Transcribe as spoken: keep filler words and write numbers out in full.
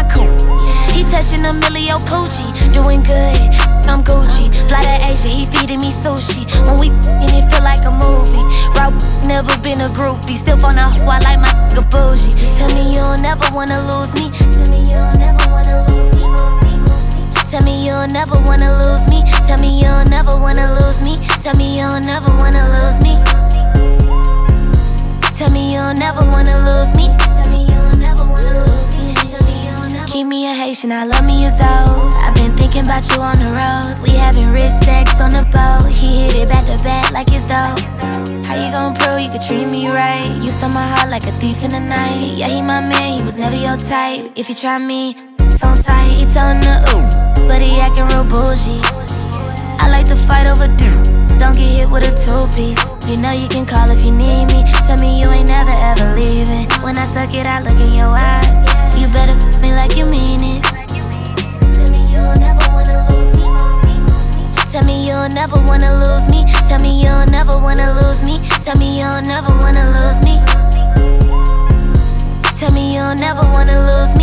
my coupe. He touching a Emilio Pucci, doing good, I'm Gucci. Fly to Asia, he feeding me sushi. When we and it feel like a movie. Rob never been a groupie, still on a who I like my nigga bougie. Tell me you'll never wanna lose me. Tell me you'll never wanna lose me. Tell me you'll never wanna lose me. Tell me you'll never wanna lose me. Tell me you'll never wanna lose me. Tell me you'll never wanna lose me. Tell me you'll never wanna lose me. Tell me you'll never. Keep me a Haitian, I love me a Zoe. I've been thinking about you on the road. We having rich sex on the boat. He hit it back to back like it's dope. How you gon' prove you could treat me right? You stole my heart like a thief in the night. Yeah, he my man, he was never your type. If you try me, it's on sight. He tellin' the ooh, but he acting real bougie. I like to fight over dirt. Don't get hit with a two-piece. You know you can call if you need me. Tell me you ain't never ever leaving. When I suck it, I look in your eyes. You better f me like you mean it. Tell me you'll never wanna lose me. Tell me you'll never wanna lose me. Tell me you'll never wanna lose me. Tell me you'll never wanna lose me. Tell me you'll never wanna lose me.